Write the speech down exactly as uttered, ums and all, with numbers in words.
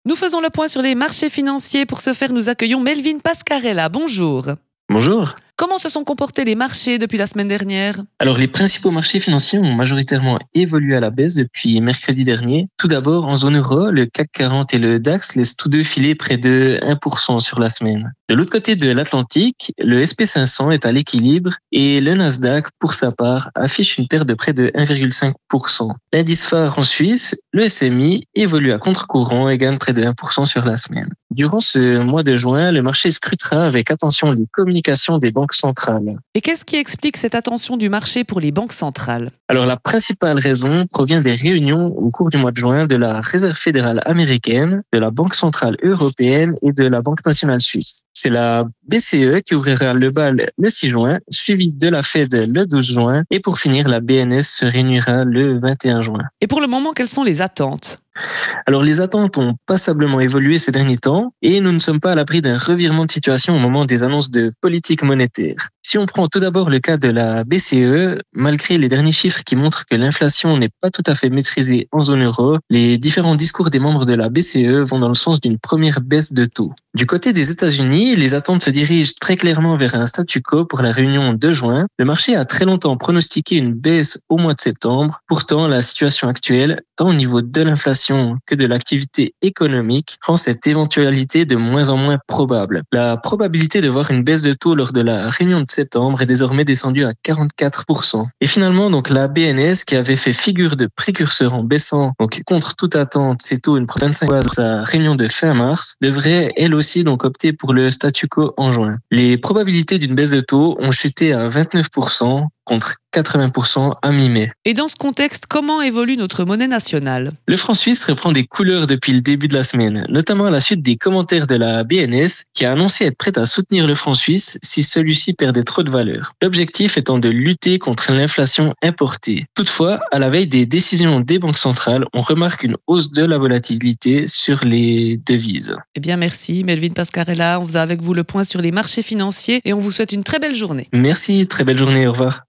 Nous faisons le point sur les marchés financiers. Pour ce faire, nous accueillons Melvin Pascarella. Bonjour. Bonjour. Comment se sont comportés les marchés depuis la semaine dernière? Alors, les principaux marchés financiers ont majoritairement évolué à la baisse depuis mercredi dernier. Tout d'abord, en zone euro, le C A C quarante et le DAX laissent tous deux filer près de un pour cent sur la semaine. De l'autre côté de l'Atlantique, le S P cinq cents est à l'équilibre et le Nasdaq, pour sa part, affiche une perte de près de un virgule cinq pour cent. L'indice phare en Suisse, le S M I, évolue à contre-courant et gagne près de un pour cent sur la semaine. Durant ce mois de juin, le marché scrutera avec attention les communications des banques centrales. Et qu'est-ce qui explique cette attention du marché pour les banques centrales? Alors, la principale raison provient des réunions au cours du mois de juin de la Réserve fédérale américaine, de la Banque centrale européenne et de la Banque nationale suisse. C'est la B C E qui ouvrira le bal le six juin, suivi de la Fed le douze juin et pour finir, la B N S se réunira le vingt et un juin. Et pour le moment, quelles sont les attentes? Alors, les attentes ont passablement évolué ces derniers temps et nous ne sommes pas à l'abri d'un revirement de situation au moment des annonces de politique monétaire. Si on prend tout d'abord le cas de la B C E, malgré les derniers chiffres qui montrent que l'inflation n'est pas tout à fait maîtrisée en zone euro, les différents discours des membres de la B C E vont dans le sens d'une première baisse de taux. Du côté des États-Unis, les attentes se dirigent très clairement vers un statu quo pour la réunion de juin. Le marché a très longtemps pronostiqué une baisse au mois de septembre. Pourtant, la situation actuelle, tant au niveau de l'inflation que de l'activité économique, rend cette éventualité de moins en moins probable. La probabilité de voir une baisse de taux lors de la réunion de septembre est désormais descendue à quarante-quatre pour cent. Et finalement, donc, la B N S, qui avait fait figure de précurseur en baissant, donc contre toute attente, ses taux une vingt-cinq fois sur sa réunion de fin mars, devrait elle aussi donc opter pour le statu quo en juin. Les probabilités d'une baisse de taux ont chuté à vingt-neuf pour cent contre quatre-vingts pour cent à mi-mai. Et dans ce contexte, comment évolue notre monnaie nationale? Le franc suisse reprend des couleurs depuis le début de la semaine, notamment à la suite des commentaires de la B N S qui a annoncé être prête à soutenir le franc suisse si celui-ci perdait trop de valeur. L'objectif étant de lutter contre l'inflation importée. Toutefois, à la veille des décisions des banques centrales, on remarque une hausse de la volatilité sur les devises. Eh bien, merci Melvin Pascarella. On faisait avec vous le point sur les marchés financiers et on vous souhaite une très belle journée. Merci, très belle journée, au revoir.